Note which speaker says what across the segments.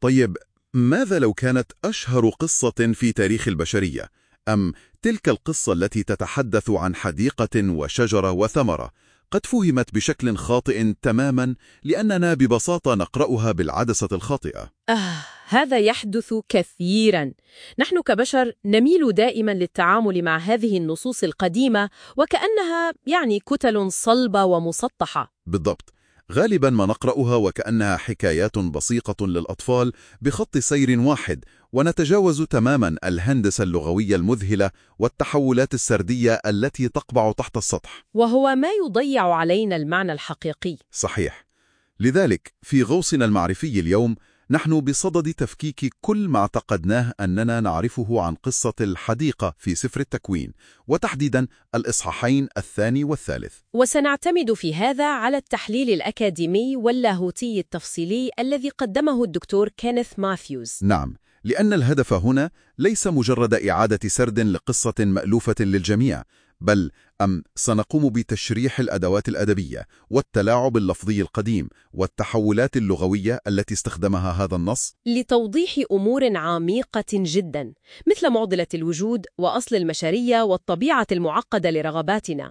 Speaker 1: طيب، ماذا لو كانت أشهر قصة في تاريخ البشرية، أم تلك القصة التي تتحدث عن حديقة وشجرة وثمرة، قد فهمت بشكل خاطئ تماما لأننا ببساطة نقرأها بالعدسة الخاطئة؟
Speaker 2: هذا يحدث كثيرا. نحن كبشر نميل دائما للتعامل مع هذه النصوص القديمة وكأنها كتل صلبة ومسطحة.
Speaker 1: بالضبط. غالبا ما نقرأها وكأنها حكايات بسيطة للأطفال بخط سير واحد، ونتجاوز تماما الهندسة اللغوية المذهلة والتحولات السردية التي تقبع تحت السطح،
Speaker 2: وهو ما يضيع علينا المعنى الحقيقي.
Speaker 1: صحيح. لذلك في غوصنا المعرفي اليوم نحن بصدد تفكيك كل ما اعتقدناه أننا نعرفه عن قصة الحديقة في سفر التكوين، وتحديدا الإصحاحين الثاني والثالث.
Speaker 2: وسنعتمد في هذا على التحليل الأكاديمي واللاهوتي التفصيلي الذي قدمه الدكتور كينيث ماثيوز.
Speaker 1: نعم، لأن الهدف هنا ليس مجرد إعادة سرد لقصة مألوفة للجميع، بل سنقوم بتشريح الأدوات الأدبية والتلاعب اللفظي القديم والتحولات اللغوية التي استخدمها هذا النص
Speaker 2: لتوضيح أمور عميقة جدا، مثل معضلة الوجود وأصل المشارية والطبيعة المعقدة لرغباتنا.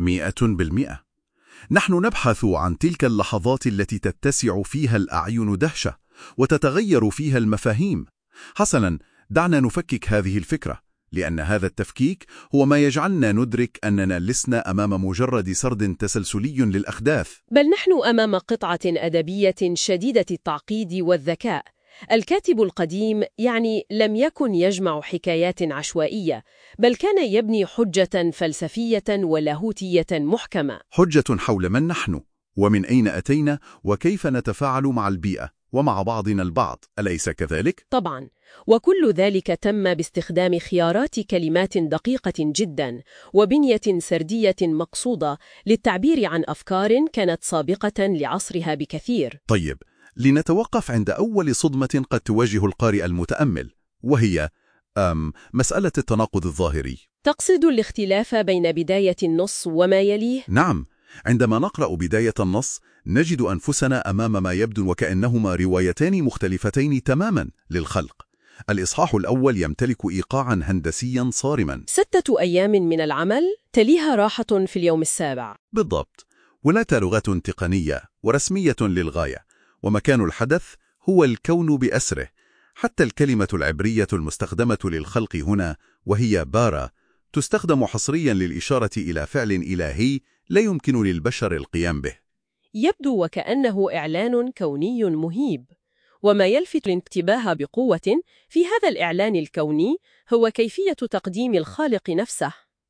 Speaker 1: 100%. نحن نبحث عن تلك اللحظات التي تتسع فيها الأعين دهشة وتتغير فيها المفاهيم. حسنا، دعنا نفكك هذه الفكرة، لأن هذا التفكيك هو ما يجعلنا ندرك أننا لسنا أمام مجرد سرد تسلسلي للأحداث،
Speaker 2: بل نحن أمام قطعة أدبية شديدة التعقيد والذكاء. الكاتب القديم لم يكن يجمع حكايات عشوائية، بل كان يبني حجة فلسفية ولاهوتية محكمة.
Speaker 1: حجة حول من نحن، ومن أين أتينا، وكيف نتفاعل مع البيئة ومع بعضنا البعض، أليس كذلك؟
Speaker 2: طبعاً، وكل ذلك تم باستخدام خيارات كلمات دقيقة جداً وبنية سردية مقصودة للتعبير عن أفكار كانت سابقة لعصرها بكثير.
Speaker 1: طيب، لنتوقف عند أول صدمة قد تواجه القارئ المتأمل، وهي مسألة التناقض الظاهري.
Speaker 2: تقصد الاختلاف بين بداية النص وما يليه؟
Speaker 1: نعم، عندما نقرأ بداية النص نجد أنفسنا أمام ما يبدو وكأنهما روايتان مختلفتين تماما للخلق. الإصحاح الأول يمتلك إيقاعا هندسيا صارما.
Speaker 2: 6 أيام من العمل تليها راحة في اليوم السابع.
Speaker 1: بالضبط، ولا لغة تقنية ورسمية للغاية، ومكان الحدث هو الكون بأسره. حتى الكلمة العبرية المستخدمة للخلق هنا، وهي بارا، تستخدم حصريا للإشارة إلى فعل إلهي لا يمكن للبشر القيام به.
Speaker 2: يبدو وكأنه إعلان كوني مهيب، وما يلفت الانتباه بقوة في هذا الإعلان الكوني هو كيفية تقديم الخالق نفسه.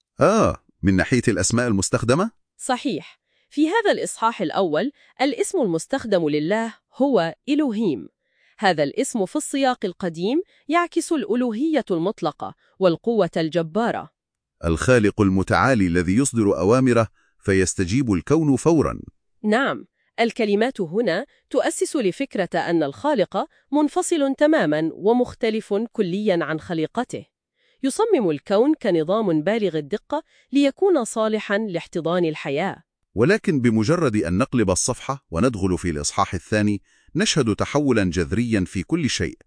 Speaker 1: من ناحية الأسماء المستخدمة؟
Speaker 2: صحيح. في هذا الإصحاح الأول الاسم المستخدم لله هو إلوهيم. هذا الاسم في السياق القديم يعكس الألوهية المطلقة والقوة الجبارة.
Speaker 1: الخالق المتعالي الذي يصدر أوامره فيستجيب الكون فوراً.
Speaker 2: نعم، الكلمات هنا تؤسس لفكرة أن الخالق منفصل تماماً ومختلف كلياً عن خليقته. يصمم الكون كنظام بالغ الدقة ليكون صالحاً لاحتضان الحياة.
Speaker 1: ولكن بمجرد أن نقلب الصفحة وندخل في الإصحاح الثاني نشهد تحولاً جذرياً في كل شيء.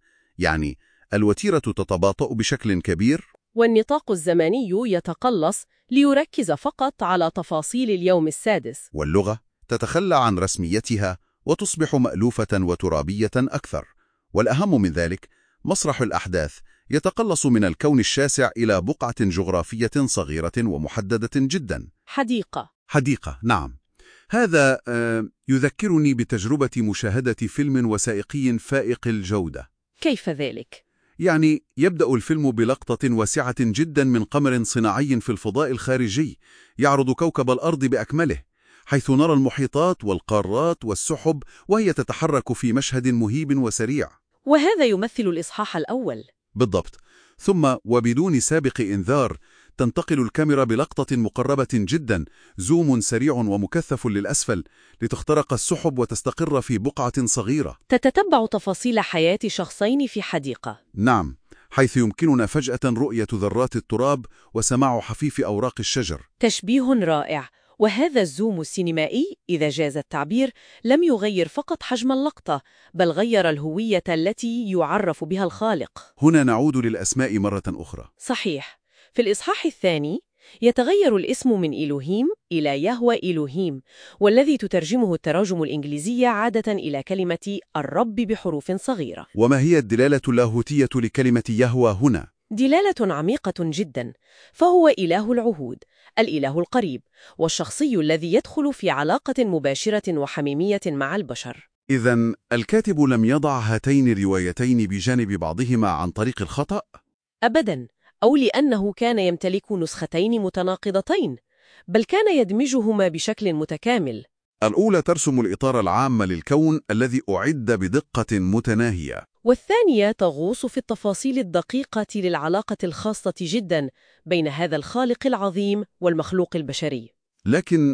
Speaker 1: الوتيرة تتباطأ بشكل كبير،
Speaker 2: والنطاق الزمني يتقلص ليركز فقط على تفاصيل اليوم السادس.
Speaker 1: واللغة تتخلى عن رسميتها وتصبح مألوفة وترابية أكثر. والأهم من ذلك، مسرح الأحداث يتقلص من الكون الشاسع إلى بقعة جغرافية صغيرة ومحددة جدا. حديقة، نعم. هذا يذكرني بتجربة مشاهدة فيلم وثائقي فائق الجودة.
Speaker 2: كيف ذلك؟
Speaker 1: يبدأ الفيلم بلقطة واسعة جدا من قمر صناعي في الفضاء الخارجي يعرض كوكب الأرض بأكمله، حيث نرى المحيطات والقارات والسحب وهي تتحرك في مشهد مهيب وسريع.
Speaker 2: وهذا يمثل الإصحاح الأول.
Speaker 1: بالضبط. ثم وبدون سابق إنذار تنتقل الكاميرا بلقطة مقربة جدا، زوم سريع ومكثف للأسفل، لتخترق السحب وتستقر في بقعة صغيرة
Speaker 2: تتتبع تفاصيل حياة شخصين في حديقة.
Speaker 1: نعم، حيث يمكننا فجأة رؤية ذرات التراب وسماع حفيف أوراق الشجر.
Speaker 2: تشبيه رائع، وهذا الزوم السينمائي، إذا جاز التعبير، لم يغير فقط حجم اللقطة، بل غير الهوية التي يعرف بها الخالق.
Speaker 1: هنا نعود للأسماء مرة أخرى.
Speaker 2: صحيح. في الإصحاح الثاني يتغير الاسم من إلوهيم إلى يهوه إلوهيم، والذي تترجمه التراجم الإنجليزية عادة إلى كلمة الرب بحروف صغيرة.
Speaker 1: وما هي الدلالة اللاهوتية لكلمة يهوه هنا؟
Speaker 2: دلالة عميقة جدا، فهو إله العهود، الإله القريب، والشخصي الذي يدخل في علاقة مباشرة وحميمية مع البشر.
Speaker 1: إذن الكاتب لم يضع هاتين الروايتين بجانب بعضهما عن طريق الخطأ؟
Speaker 2: أبدا، أو لأنه كان يمتلك نسختين متناقضتين، بل كان يدمجهما بشكل متكامل.
Speaker 1: الأولى ترسم الإطار العام للكون الذي أعد بدقة متناهية،
Speaker 2: والثانية تغوص في التفاصيل الدقيقة للعلاقة الخاصة جدا بين هذا الخالق العظيم والمخلوق البشري.
Speaker 1: لكن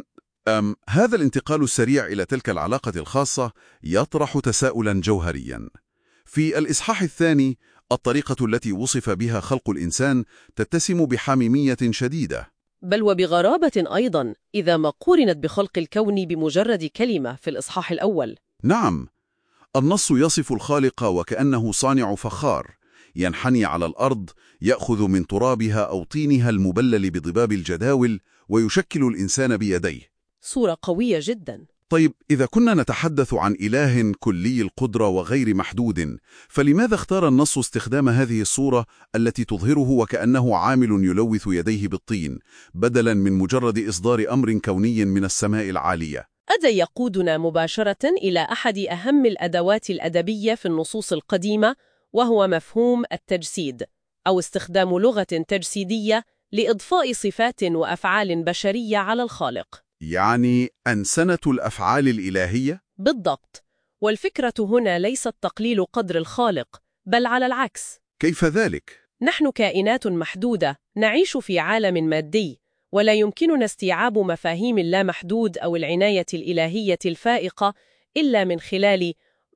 Speaker 1: هذا الانتقال السريع إلى تلك العلاقة الخاصة يطرح تساؤلا جوهريا. في الإصحاح الثاني، الطريقة التي وصف بها خلق الإنسان تتسم بحميمية شديدة،
Speaker 2: بل وبغرابة أيضا إذا ما قورنت بخلق الكون بمجرد كلمة في الإصحاح الأول.
Speaker 1: نعم، النص يصف الخالق وكأنه صانع فخار ينحني على الأرض، يأخذ من ترابها أو طينها المبلل بضباب الجداول ويشكل الإنسان بيديه.
Speaker 2: صورة قوية جدا.
Speaker 1: طيب، إذا كنا نتحدث عن إله كلي القدرة وغير محدود، فلماذا اختار النص استخدام هذه الصورة التي تظهره وكأنه عامل يلوث يديه بالطين، بدلاً من مجرد إصدار أمر كوني من السماء العالية؟
Speaker 2: هذا يقودنا مباشرة إلى أحد أهم الأدوات الأدبية في النصوص القديمة، وهو مفهوم التجسيد، أو استخدام لغة تجسيدية لإضفاء صفات وأفعال بشرية على الخالق.
Speaker 1: يعني أنسنة الأفعال الإلهية؟
Speaker 2: بالضبط. والفكرة هنا ليست تقليل قدر الخالق، بل على العكس.
Speaker 1: كيف ذلك؟
Speaker 2: نحن كائنات محدودة نعيش في عالم مادي، ولا يمكننا استيعاب مفاهيم اللامحدود أو العناية الإلهية الفائقة إلا من خلال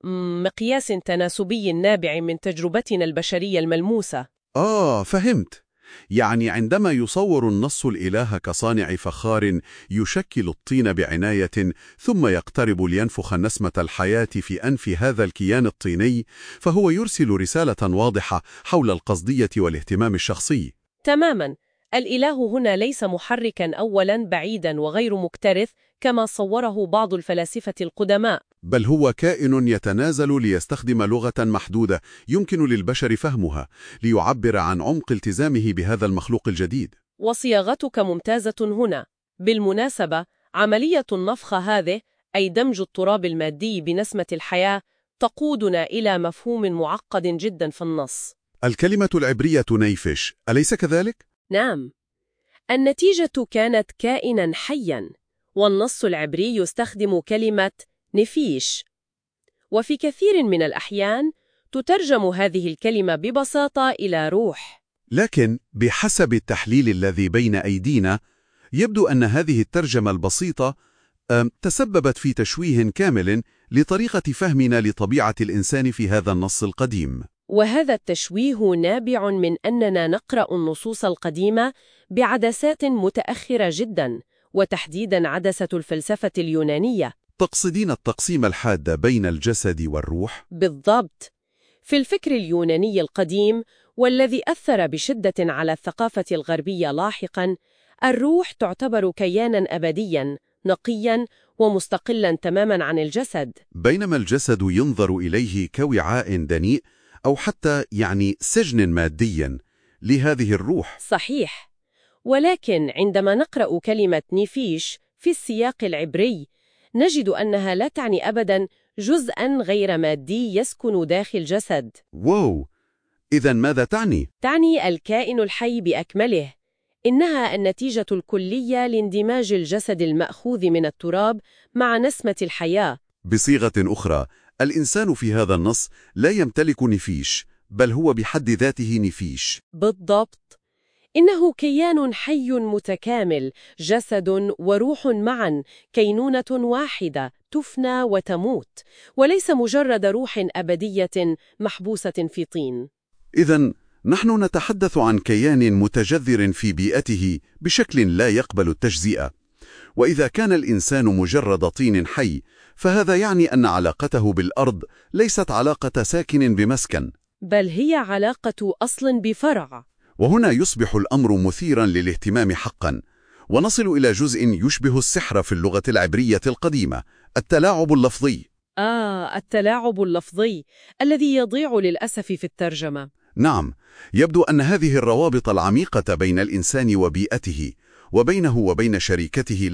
Speaker 2: مقياس تناسبي نابع من تجربتنا البشرية الملموسة.
Speaker 1: فهمت. يعني عندما يصور النص الإله كصانع فخار يشكل الطين بعناية ثم يقترب لينفخ نسمة الحياة في أنف هذا الكيان الطيني، فهو يرسل رسالة واضحة حول القصدية والاهتمام الشخصي.
Speaker 2: تماماً. الإله هنا ليس محركاً أولاً بعيداً وغير مكترث كما صوره بعض الفلاسفة القدماء،
Speaker 1: بل هو كائن يتنازل ليستخدم لغة محدودة يمكن للبشر فهمها، ليعبر عن عمق التزامه بهذا المخلوق الجديد.
Speaker 2: وصياغتك ممتازة هنا. بالمناسبة، عملية النفخ هذه، أي دمج التراب المادي بنسمة الحياة، تقودنا إلى مفهوم معقد جدا في النص.
Speaker 1: الكلمة العبرية نيفش، أليس كذلك؟
Speaker 2: نعم، النتيجة كانت كائنا حيا، والنص العبري يستخدم كلمة نفيش، وفي كثير من الأحيان تترجم هذه الكلمة ببساطة إلى روح.
Speaker 1: لكن بحسب التحليل الذي بين أيدينا، يبدو أن هذه الترجمة البسيطة تسببت في تشويه كامل لطريقة فهمنا لطبيعة الإنسان في هذا النص القديم.
Speaker 2: وهذا التشويه نابع من أننا نقرأ النصوص القديمة بعدسات متأخرة جدا، وتحديدا عدسة الفلسفة اليونانية.
Speaker 1: تقصدين التقسيم الحاد بين الجسد والروح؟
Speaker 2: بالضبط. في الفكر اليوناني القديم، والذي أثر بشدة على الثقافة الغربية لاحقا، الروح تعتبر كيانا أبديا نقيا ومستقلا تماما عن الجسد،
Speaker 1: بينما الجسد ينظر إليه كوعاء دنيء أو حتى سجن ماديا لهذه الروح.
Speaker 2: صحيح. ولكن عندما نقرأ كلمة نفيش في السياق العبري، نجد أنها لا تعني أبدا جزءا غير مادي يسكن داخل جسد.
Speaker 1: واو! إذن ماذا تعني؟
Speaker 2: تعني الكائن الحي بأكمله. إنها النتيجة الكلية لاندماج الجسد المأخوذ من التراب مع نسمة الحياة.
Speaker 1: بصيغة أخرى، الإنسان في هذا النص لا يمتلك نفيش، بل هو بحد ذاته نفيش.
Speaker 2: بالضبط. إنه كيان حي متكامل، جسد وروح معا، كينونة واحدة تفنى وتموت، وليس مجرد روح أبدية محبوسة في طين.
Speaker 1: إذن نحن نتحدث عن كيان متجذر في بيئته بشكل لا يقبل التجزئة، وإذا كان الإنسان مجرد طين حي، فهذا يعني أن علاقته بالأرض ليست علاقة ساكن بمسكن،
Speaker 2: بل هي علاقة أصل بفرع.
Speaker 1: وهنا يصبح الأمر مثيرا للاهتمام حقا، ونصل إلى جزء يشبه السحر في اللغة العبرية القديمة: التلاعب اللفظي.
Speaker 2: التلاعب اللفظي الذي يضيع للأسف في الترجمة.
Speaker 1: نعم، يبدو أن هذه الروابط العميقة بين الإنسان وبيئته وبينه وبين شريكته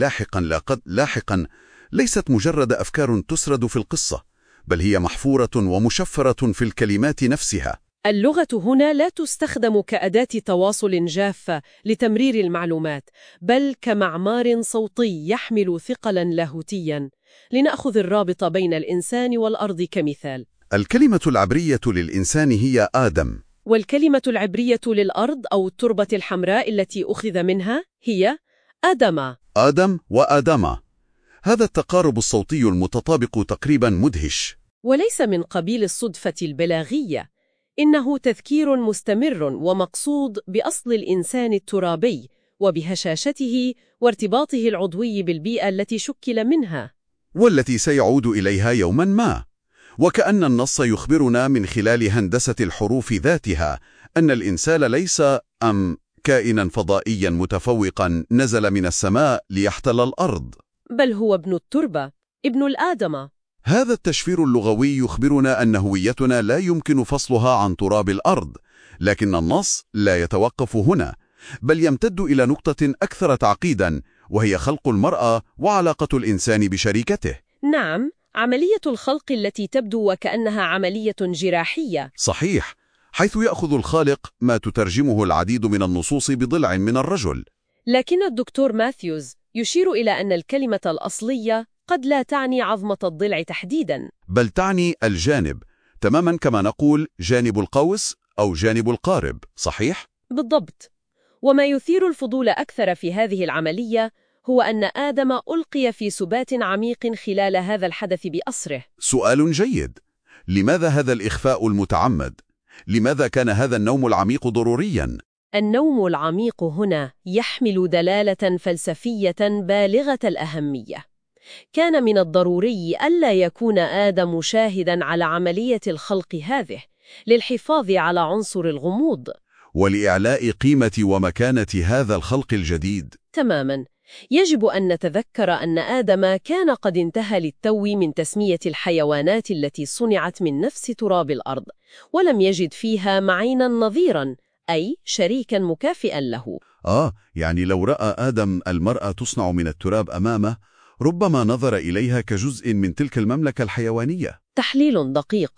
Speaker 1: لاحقا ليست مجرد أفكار تسرد في القصة، بل هي محفورة ومشفرة في الكلمات نفسها.
Speaker 2: اللغة هنا لا تستخدم كأداة تواصل جافة لتمرير المعلومات، بل كمعمار صوتي يحمل ثقلا لاهوتيا. لنأخذ الرابط بين الإنسان والأرض كمثال.
Speaker 1: الكلمة العبرية للإنسان هي آدم،
Speaker 2: والكلمة العبرية للأرض أو التربة الحمراء التي أخذ منها هي آدم.
Speaker 1: آدم وآدم. هذا التقارب الصوتي المتطابق تقريبا مدهش،
Speaker 2: وليس من قبيل الصدفة البلاغية، إنه تذكير مستمر ومقصود بأصل الإنسان الترابي وبهشاشته وارتباطه العضوي بالبيئة التي شكل منها،
Speaker 1: والتي سيعود إليها يوما ما. وكأن النص يخبرنا من خلال هندسة الحروف ذاتها أن الإنسان ليس كائنا فضائيا متفوقا نزل من السماء ليحتل الأرض،
Speaker 2: بل هو ابن التربة، ابن الآدم.
Speaker 1: هذا التشفير اللغوي يخبرنا أن هويتنا لا يمكن فصلها عن تراب الأرض، لكن النص لا يتوقف هنا، بل يمتد إلى نقطة أكثر تعقيدا، وهي خلق المرأة وعلاقة الإنسان بشريكته.
Speaker 2: نعم، عملية الخلق التي تبدو وكأنها عملية جراحية.
Speaker 1: صحيح، حيث يأخذ الخالق ما تترجمه العديد من النصوص بضلع من الرجل.
Speaker 2: لكن الدكتور ماثيوز يشير إلى أن الكلمة الأصلية قد لا تعني عظمة الضلع تحديداً،
Speaker 1: بل تعني الجانب، تماماً كما نقول جانب القوس أو جانب القارب، صحيح؟
Speaker 2: بالضبط. وما يثير الفضول أكثر في هذه العملية هو أن آدم ألقي في سبات عميق خلال هذا الحدث بأسره.
Speaker 1: سؤال جيد. لماذا هذا الإخفاء المتعمد؟ لماذا كان هذا النوم العميق ضرورياً؟
Speaker 2: النوم العميق هنا يحمل دلالة فلسفية بالغة الأهمية. كان من الضروري ألا يكون آدم شاهداً على عملية الخلق هذه، للحفاظ على عنصر الغموض
Speaker 1: ولإعلاء قيمة ومكانة هذا الخلق الجديد.
Speaker 2: تماماً. يجب أن نتذكر أن آدم كان قد انتهى للتو من تسمية الحيوانات التي صنعت من نفس تراب الأرض، ولم يجد فيها معيناً نظيراً، أي شريكاً مكافئاً له.
Speaker 1: يعني لو رأى آدم المرأة تصنع من التراب أمامه، ربما نظر إليها كجزء من تلك المملكة الحيوانية.
Speaker 2: تحليل دقيق،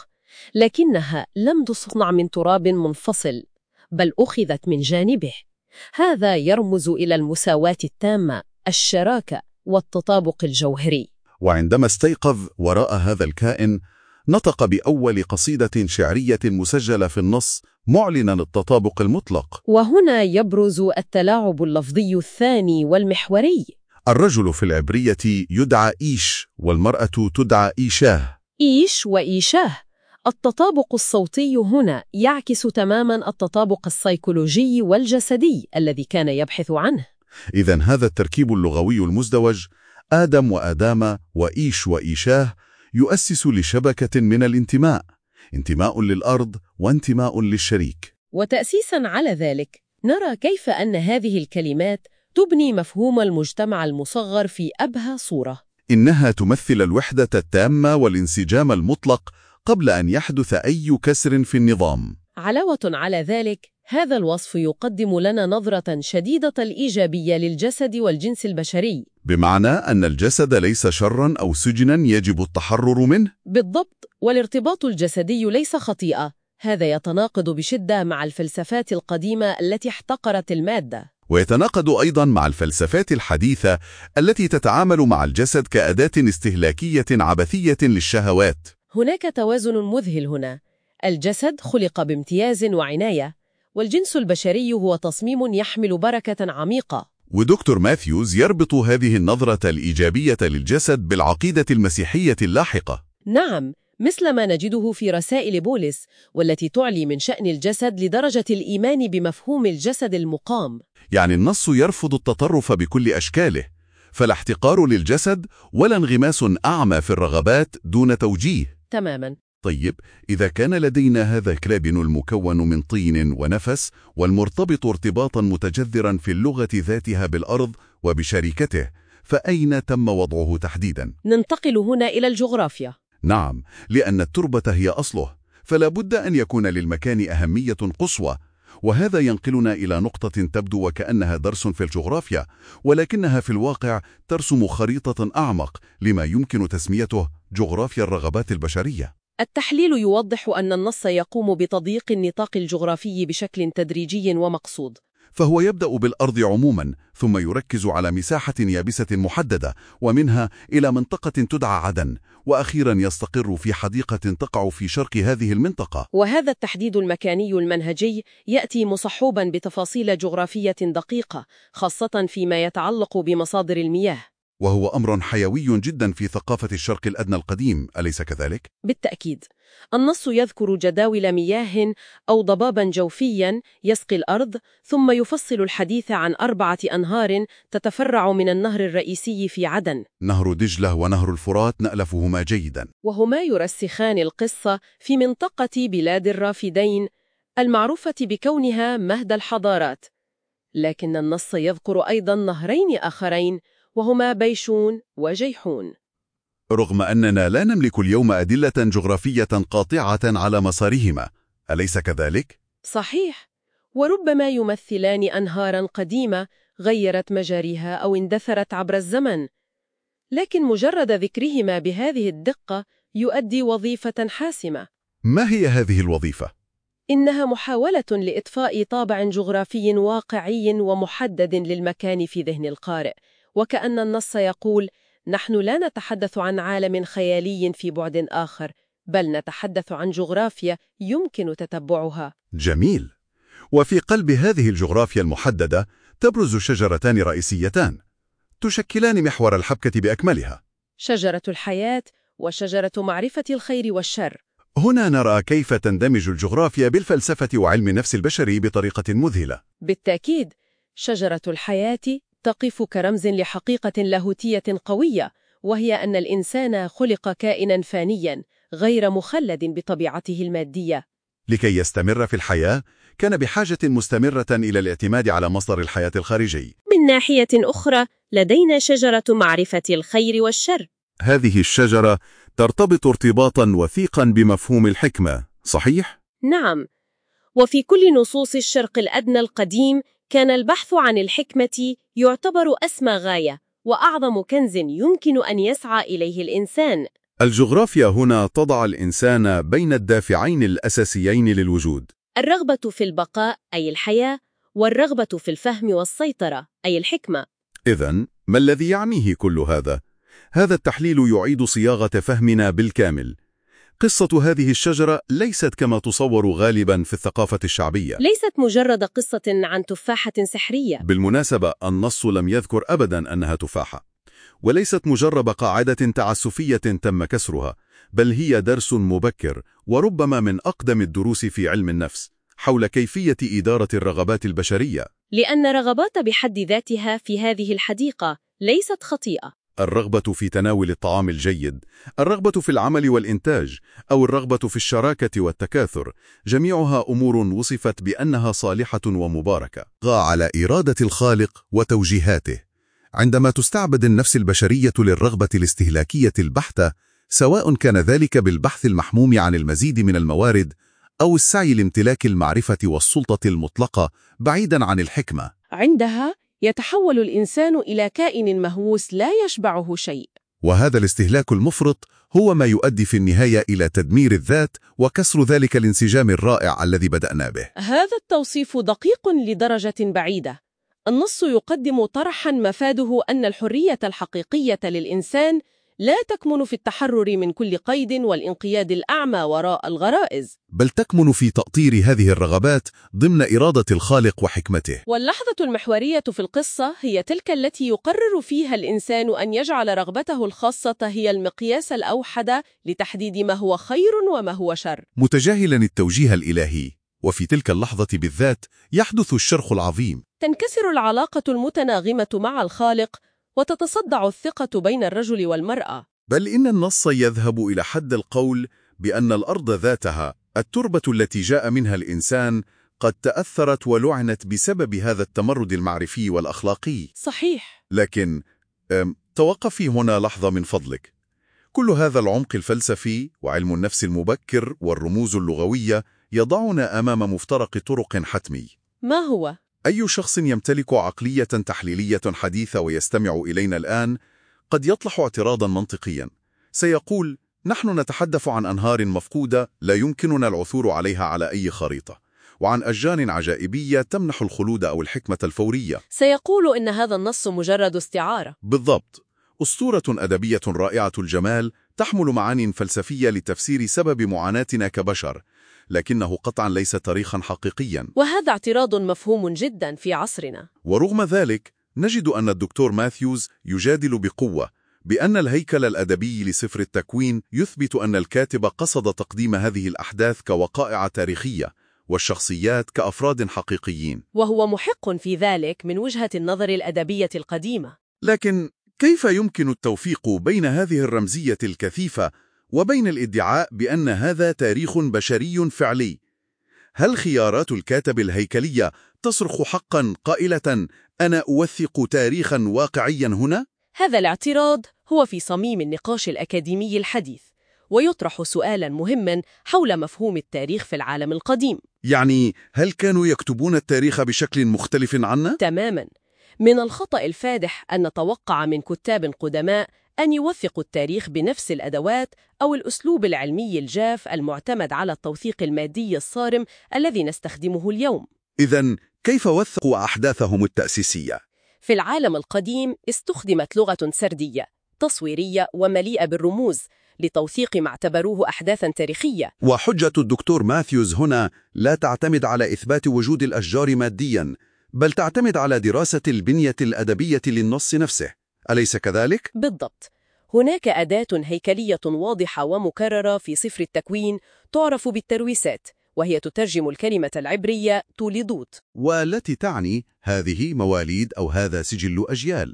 Speaker 2: لكنها لم تصنع من تراب منفصل، بل أخذت من جانبه. هذا يرمز إلى المساواة التامة، الشراكة والتطابق الجوهري.
Speaker 1: وعندما استيقظ وراء هذا الكائن، نطق بأول قصيدة شعرية مسجلة في النص معلنا التطابق المطلق.
Speaker 2: وهنا يبرز التلاعب اللفظي الثاني والمحوري.
Speaker 1: الرجل في العبرية يدعى إيش، والمرأة تدعى إيشاه.
Speaker 2: إيش وإيشاه. التطابق الصوتي هنا يعكس تماماً التطابق السيكولوجي والجسدي الذي كان يبحث عنه.
Speaker 1: إذن هذا التركيب اللغوي المزدوج، آدم وآدام وإيش وإيشاه، يؤسس لشبكة من الانتماء، انتماء للأرض وانتماء للشريك.
Speaker 2: وتأسيساً على ذلك، نرى كيف أن هذه الكلمات تبني مفهوم المجتمع المصغر في أبهى صورة.
Speaker 1: إنها تمثل الوحدة التامة والانسجام المطلق قبل أن يحدث أي كسر في النظام.
Speaker 2: علاوة على ذلك، هذا الوصف يقدم لنا نظرة شديدة الإيجابية للجسد والجنس البشري،
Speaker 1: بمعنى أن الجسد ليس شراً أو سجناً يجب التحرر منه.
Speaker 2: بالضبط، والارتباط الجسدي ليس خطيئة. هذا يتناقض بشدة مع الفلسفات القديمة التي احتقرت المادة،
Speaker 1: ويتناقض أيضاً مع الفلسفات الحديثة التي تتعامل مع الجسد كأداة استهلاكية عبثية للشهوات.
Speaker 2: هناك توازن مذهل هنا. الجسد خلق بامتياز وعناية، والجنس البشري هو تصميم يحمل بركة عميقة.
Speaker 1: ودكتور ماثيوز يربط هذه النظرة الإيجابية للجسد بالعقيدة المسيحية اللاحقة.
Speaker 2: نعم، مثل ما نجده في رسائل بولس، والتي تعلي من شأن الجسد لدرجة الإيمان بمفهوم الجسد المقام.
Speaker 1: يعني النص يرفض التطرف بكل أشكاله، فلا احتقار للجسد ولا انغماس أعمى في الرغبات دون توجيه.
Speaker 2: تماما.
Speaker 1: طيب، إذا كان لدينا هذا الكلابن المكون من طين ونفس والمرتبط ارتباطا متجذرا في اللغة ذاتها بالأرض وبشركته، فأين تم وضعه تحديدا؟
Speaker 2: ننتقل هنا إلى الجغرافيا.
Speaker 1: نعم، لأن التربة هي أصله، فلا بد أن يكون للمكان أهمية قصوى. وهذا ينقلنا إلى نقطة تبدو وكأنها درس في الجغرافيا، ولكنها في الواقع ترسم خريطة أعمق لما يمكن تسميته جغرافيا الرغبات البشرية.
Speaker 2: التحليل يوضح أن النص يقوم بتضييق النطاق الجغرافي بشكل تدريجي ومقصود.
Speaker 1: فهو يبدأ بالأرض عموما، ثم يركز على مساحة يابسة محددة، ومنها إلى منطقة تدعى عدن، وأخيرا يستقر في حديقة تقع في شرق هذه المنطقة.
Speaker 2: وهذا التحديد المكاني المنهجي يأتي مصحوبا بتفاصيل جغرافية دقيقة، خاصة فيما يتعلق بمصادر المياه.
Speaker 1: وهو أمر حيوي جدا في ثقافة الشرق الأدنى القديم، أليس كذلك؟
Speaker 2: بالتأكيد. النص يذكر جداول مياه أو ضبابا جوفيا يسقي الأرض، ثم يفصل الحديث عن 4 أنهار تتفرع من النهر الرئيسي في عدن.
Speaker 1: نهر دجلة ونهر الفرات نألفهما جيدا،
Speaker 2: وهما يرسخان القصة في منطقة بلاد الرافدين المعروفة بكونها مهد الحضارات. لكن النص يذكر أيضا نهرين آخرين، وهما بيشون وجيحون.
Speaker 1: رغم أننا لا نملك اليوم أدلة جغرافية قاطعة على مسارهما، أليس كذلك؟
Speaker 2: صحيح، وربما يمثلان أنهاراً قديمة غيرت مجاريها أو اندثرت عبر الزمن، لكن مجرد ذكرهما بهذه الدقة يؤدي وظيفة حاسمة.
Speaker 1: ما هي هذه الوظيفة؟
Speaker 2: إنها محاولة لإضفاء طابع جغرافي واقعي ومحدد للمكان في ذهن القارئ، وكأن النص يقول: نحن لا نتحدث عن عالم خيالي في بعد آخر، بل نتحدث عن جغرافيا يمكن تتبعها.
Speaker 1: جميل. وفي قلب هذه الجغرافيا المحددة تبرز شجرتان رئيسيتان تشكلان محور الحبكة بأكملها:
Speaker 2: شجرة الحياة وشجرة معرفة الخير والشر.
Speaker 1: هنا نرى كيف تندمج الجغرافيا بالفلسفة وعلم النفس البشري بطريقة مذهلة.
Speaker 2: بالتأكيد، شجرة الحياة تقف كرمز لحقيقة لاهوتية قوية، وهي أن الإنسان خلق كائناً فانياً غير مخلد بطبيعته المادية.
Speaker 1: لكي يستمر في الحياة كان بحاجة مستمرة إلى الاعتماد على مصدر الحياة الخارجي.
Speaker 2: من ناحية أخرى، لدينا شجرة معرفة الخير والشر.
Speaker 1: هذه الشجرة ترتبط ارتباطا وثيقا بمفهوم الحكمة، صحيح؟
Speaker 2: نعم، وفي كل نصوص الشرق الأدنى القديم كان البحث عن الحكمة يعتبر أسمى غاية وأعظم كنز يمكن أن يسعى إليه الإنسان.
Speaker 1: الجغرافيا هنا تضع الإنسان بين الدافعين الأساسيين للوجود:
Speaker 2: الرغبة في البقاء أي الحياة، والرغبة في الفهم والسيطرة أي الحكمة.
Speaker 1: إذن ما الذي يعنيه كل هذا؟ هذا التحليل يعيد صياغة فهمنا بالكامل. قصة هذه الشجرة ليست كما تصور غالبا في الثقافة الشعبية.
Speaker 2: ليست مجرد قصة عن تفاحة سحرية.
Speaker 1: بالمناسبة، النص لم يذكر أبدا أنها تفاحة، وليست مجرد قاعدة تعسفية تم كسرها، بل هي درس مبكر وربما من أقدم الدروس في علم النفس حول كيفية إدارة الرغبات البشرية.
Speaker 2: لأن الرغبات بحد ذاتها في هذه الحديقة ليست خطيئة.
Speaker 1: الرغبة في تناول الطعام الجيد، الرغبة في العمل والإنتاج، أو الرغبة في الشراكة والتكاثر، جميعها أمور وصفت بأنها صالحة ومباركة على إرادة الخالق وتوجيهاته. عندما تستعبد النفس البشرية للرغبة الاستهلاكية البحتة، سواء كان ذلك بالبحث المحموم عن المزيد من الموارد أو السعي لامتلاك المعرفة والسلطة المطلقة بعيداً عن الحكمة،
Speaker 2: عندها يتحول الإنسان إلى كائن مهووس لا يشبعه شيء.
Speaker 1: وهذا الاستهلاك المفرط هو ما يؤدي في النهاية إلى تدمير الذات وكسر ذلك الانسجام الرائع الذي بدأنا به.
Speaker 2: هذا التوصيف دقيق لدرجة بعيدة. النص يقدم طرحاً مفاده أن الحرية الحقيقية للإنسان لا تكمن في التحرر من كل قيد والانقياد الأعمى وراء الغرائز،
Speaker 1: بل تكمن في تأطير هذه الرغبات ضمن إرادة الخالق وحكمته.
Speaker 2: واللحظة المحورية في القصة هي تلك التي يقرر فيها الإنسان أن يجعل رغبته الخاصة هي المقياس الأوحد لتحديد ما هو خير وما هو شر،
Speaker 1: متجاهلاً التوجيه الإلهي. وفي تلك اللحظة بالذات يحدث الشرخ العظيم.
Speaker 2: تنكسر العلاقة المتناغمة مع الخالق، وتتصدع الثقة بين الرجل والمرأة.
Speaker 1: بل إن النص يذهب إلى حد القول بأن الأرض ذاتها، التربة التي جاء منها الإنسان، قد تأثرت ولعنت بسبب هذا التمرد المعرفي والأخلاقي.
Speaker 2: صحيح.
Speaker 1: لكن توقفي هنا لحظة من فضلك. كل هذا العمق الفلسفي وعلم النفس المبكر والرموز اللغوية يضعنا أمام مفترق طرق حتمي.
Speaker 2: ما هو؟
Speaker 1: أي شخص يمتلك عقلية تحليلية حديثة ويستمع إلينا الآن قد يطرح اعتراضا منطقيا. سيقول: نحن نتحدث عن أنهار مفقودة لا يمكننا العثور عليها على أي خريطة، وعن أشجار عجائبية تمنح الخلود أو الحكمة الفورية.
Speaker 2: سيقول إن هذا النص مجرد استعارة.
Speaker 1: بالضبط، أسطورة أدبية رائعة الجمال تحمل معاني فلسفية لتفسير سبب معاناتنا كبشر، لكنه قطعا ليس تاريخا حقيقيا.
Speaker 2: وهذا اعتراض مفهوم جدا في عصرنا.
Speaker 1: ورغم ذلك نجد أن الدكتور ماثيوز يجادل بقوة بأن الهيكل الأدبي لسفر التكوين يثبت أن الكاتب قصد تقديم هذه الأحداث كوقائع تاريخية والشخصيات كأفراد حقيقيين،
Speaker 2: وهو محق في ذلك من وجهة النظر الأدبية القديمة.
Speaker 1: لكن كيف يمكن التوفيق بين هذه الرمزية الكثيفة وبين الادعاء بأن هذا تاريخ بشري فعلي؟ هل خيارات الكاتب الهيكلية تصرخ حقا قائلة: أنا أوثق تاريخا واقعيا هنا؟
Speaker 2: هذا الاعتراض هو في صميم النقاش الأكاديمي الحديث، ويطرح سؤالا مهما حول مفهوم التاريخ في العالم القديم.
Speaker 1: يعني هل كانوا يكتبون التاريخ بشكل مختلف عنا؟
Speaker 2: تماما. من الخطأ الفادح أن نتوقع من كتاب قدماء أن يوثقوا التاريخ بنفس الأدوات أو الأسلوب العلمي الجاف المعتمد على التوثيق المادي الصارم الذي نستخدمه اليوم.
Speaker 1: إذن كيف وثقوا أحداثهم التأسيسية؟
Speaker 2: في العالم القديم استخدمت لغة سردية تصويرية ومليئة بالرموز لتوثيق ما اعتبروه أحداثا تاريخية.
Speaker 1: وحجة الدكتور ماثيوز هنا لا تعتمد على إثبات وجود الأشجار مادياً، بل تعتمد على دراسة البنية الأدبية للنص نفسه، أليس كذلك؟
Speaker 2: بالضبط. هناك أداة هيكلية واضحة ومكررة في سفر التكوين تعرف بالترويسات، وهي تترجم الكلمة العبرية تولدوت،
Speaker 1: والتي تعني هذه مواليد أو هذا سجل أجيال.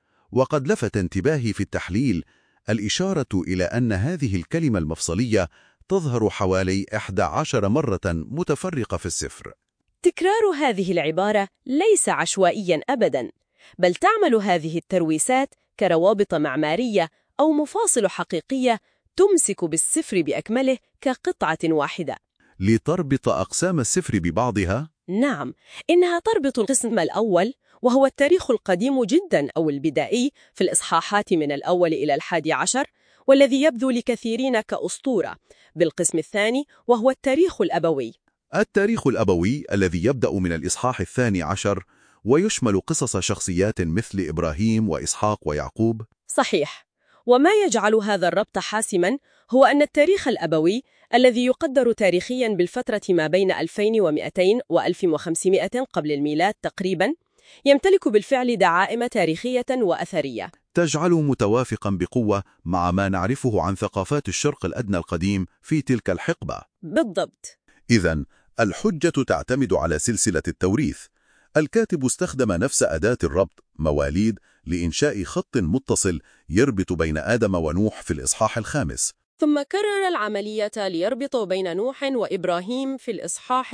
Speaker 1: وقد لفت انتباهي في التحليل الإشارة إلى أن هذه الكلمة المفصلية تظهر حوالي 11 مرة متفرقة في السفر.
Speaker 2: تكرار هذه العبارة ليس عشوائياً أبداً، بل تعمل هذه الترويسات كروابط معمارية أو مفاصل حقيقية تمسك بالسفر بأكمله كقطعة واحدة.
Speaker 1: لتربط أقسام السفر ببعضها؟
Speaker 2: نعم، إنها تربط القسم الأول وهو التاريخ القديم جداً أو البدائي في الإصحاحات من الأول إلى 11، والذي يبدو لكثيرين كأسطورة، بالقسم الثاني وهو التاريخ الأبوي.
Speaker 1: التاريخ الأبوي الذي يبدأ من الإصحاح 12 ويشمل قصص شخصيات مثل إبراهيم وإسحاق ويعقوب.
Speaker 2: صحيح. وما يجعل هذا الربط حاسماً هو أن التاريخ الأبوي الذي يقدر تاريخياً بالفترة ما بين 2200 و 1500 قبل الميلاد تقريباً يمتلك بالفعل دعائم تاريخية وأثرية
Speaker 1: تجعله متوافقاً بقوة مع ما نعرفه عن ثقافات الشرق الأدنى القديم في تلك الحقبة.
Speaker 2: بالضبط.
Speaker 1: إذن الحجة تعتمد على سلسلة التوريث. الكاتب استخدم نفس أداة الربط مواليد لإنشاء خط متصل يربط بين آدم ونوح في الإصحاح 5،
Speaker 2: ثم كرر العملية ليربط بين نوح وإبراهيم في الإصحاح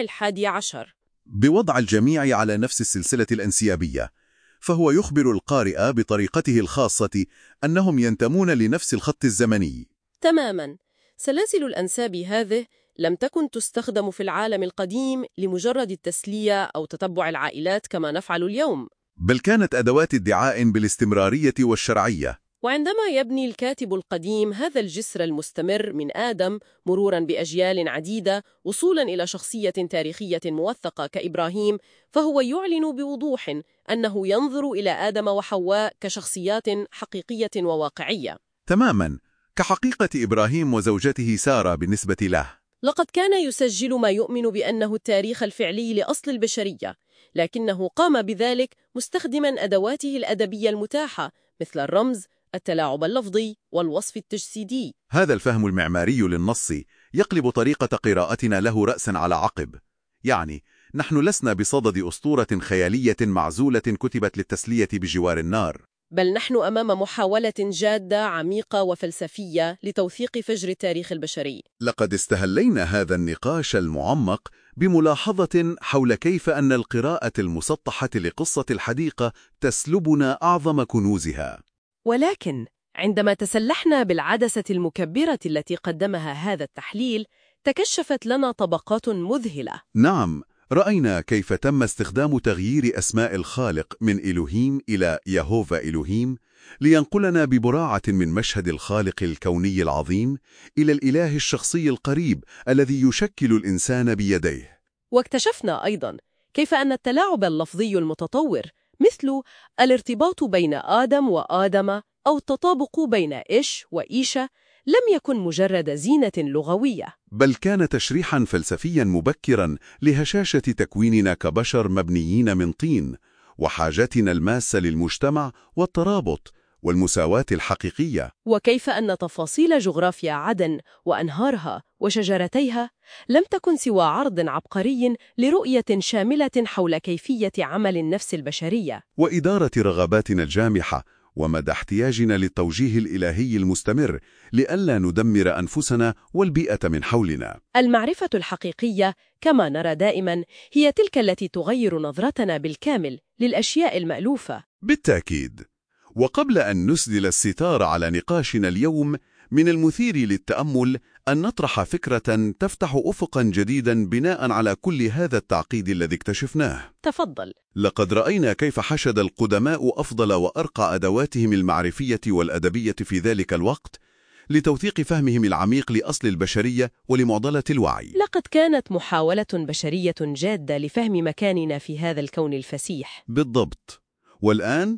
Speaker 2: 11
Speaker 1: بوضع الجميع على نفس السلسلة الأنسيابية. فهو يخبر القارئ بطريقته الخاصة أنهم ينتمون لنفس الخط الزمني.
Speaker 2: تماماً. سلاسل الأنساب هذه لم تكن تستخدم في العالم القديم لمجرد التسلية أو تتبع العائلات كما نفعل اليوم،
Speaker 1: بل كانت أدوات ادعاء بالاستمرارية والشرعية.
Speaker 2: وعندما يبني الكاتب القديم هذا الجسر المستمر من آدم مروراً بأجيال عديدة وصولاً إلى شخصية تاريخية موثقة كإبراهيم، فهو يعلن بوضوح أنه ينظر إلى آدم وحواء كشخصيات حقيقية وواقعية.
Speaker 1: تماماً كحقيقة إبراهيم وزوجته سارة بالنسبة له.
Speaker 2: لقد كان يسجل ما يؤمن بأنه التاريخ الفعلي لأصل البشرية، لكنه قام بذلك مستخدماً أدواته الأدبية المتاحة مثل الرمز، التلاعب اللفظي، والوصف التجسيدي.
Speaker 1: هذا الفهم المعماري للنص يقلب طريقة قراءتنا له رأساً على عقب. يعني نحن لسنا بصدد أسطورة خيالية معزولة كتبت للتسلية بجوار النار.
Speaker 2: بل نحن أمام محاولة جادة عميقة وفلسفية لتوثيق فجر التاريخ البشري.
Speaker 1: لقد استهلينا هذا النقاش المعمق بملاحظة حول كيف أن القراءة المسطحة لقصة الحديقة تسلبنا أعظم كنوزها.
Speaker 2: ولكن عندما تسلحنا بالعدسة المكبرة التي قدمها هذا التحليل، تكشفت لنا طبقات مذهلة.
Speaker 1: نعم، رأينا كيف تم استخدام تغيير أسماء الخالق من إلوهيم إلى يهوفا إلوهيم لينقلنا ببراعة من مشهد الخالق الكوني العظيم إلى الإله الشخصي القريب الذي يشكل الإنسان بيديه.
Speaker 2: واكتشفنا أيضاً كيف أن التلاعب اللفظي المتطور مثل الارتباط بين آدم وآدم أو التطابق بين إيش وإيشة لم يكن مجرد زينة لغوية،
Speaker 1: بل كان تشريحاً فلسفياً مبكراً لهشاشة تكويننا كبشر مبنيين من طين، وحاجتنا الماسة للمجتمع والترابط والمساواة الحقيقية.
Speaker 2: وكيف أن تفاصيل جغرافيا عدن وأنهارها وشجرتيها لم تكن سوى عرض عبقري لرؤية شاملة حول كيفية عمل النفس البشرية
Speaker 1: وإدارة رغباتنا الجامحة، ومدى احتياجنا للتوجيه الإلهي المستمر لئلا ندمر أنفسنا والبيئة من حولنا.
Speaker 2: المعرفة الحقيقية كما نرى دائما هي تلك التي تغير نظرتنا بالكامل للأشياء المألوفة.
Speaker 1: بالتأكيد. وقبل أن نسدل الستار على نقاشنا اليوم، من المثير للتأمل أن نطرح فكرة تفتح أفقاً جديداً بناء على كل هذا التعقيد الذي اكتشفناه.
Speaker 2: تفضل.
Speaker 1: لقد رأينا كيف حشد القدماء أفضل وأرقى أدواتهم المعرفية والأدبية في ذلك الوقت لتوثيق فهمهم العميق لأصل البشرية ولمعضلة الوعي.
Speaker 2: لقد كانت محاولة بشرية جادة لفهم مكاننا في هذا الكون الفسيح.
Speaker 1: بالضبط. والآن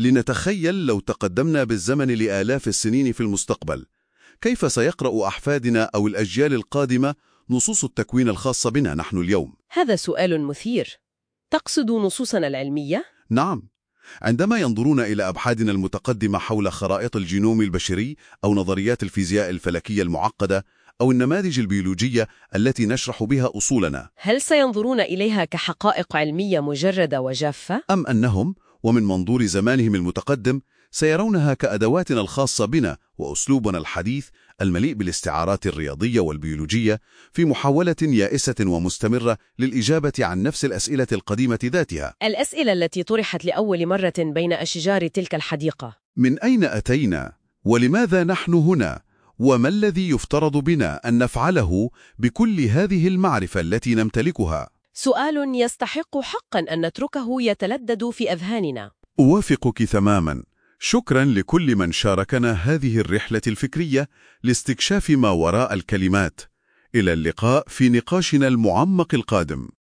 Speaker 1: لنتخيل لو تقدمنا بالزمن لآلاف السنين في المستقبل، كيف سيقرأ أحفادنا أو الأجيال القادمة نصوص التكوين الخاصة بنا نحن اليوم؟
Speaker 2: هذا سؤال مثير. تقصد نصوصنا العلمية؟
Speaker 1: نعم، عندما ينظرون إلى أبحاثنا المتقدمة حول خرائط الجينوم البشري أو نظريات الفيزياء الفلكية المعقدة أو النماذج البيولوجية التي نشرح بها أصولنا،
Speaker 2: هل سينظرون إليها كحقائق علمية مجردة وجافة؟
Speaker 1: أم أنهم ومن منظور زمانهم المتقدم سيرونها كأدواتنا الخاصة بنا وأسلوبنا الحديث المليء بالاستعارات الرياضية والبيولوجية في محاولة يائسة ومستمرة للإجابة عن نفس الأسئلة القديمة ذاتها؟
Speaker 2: الأسئلة التي طرحت لأول مرة بين أشجار تلك الحديقة.
Speaker 1: من أين أتينا؟ ولماذا نحن هنا؟ وما الذي يفترض بنا أن نفعله بكل هذه المعرفة التي نمتلكها؟
Speaker 2: سؤال يستحق حقا أن نتركه يتلدد في أذهاننا.
Speaker 1: أوافقك تماما. شكرا لكل من شاركنا هذه الرحلة الفكرية لاستكشاف ما وراء الكلمات. إلى اللقاء في نقاشنا المعمق القادم.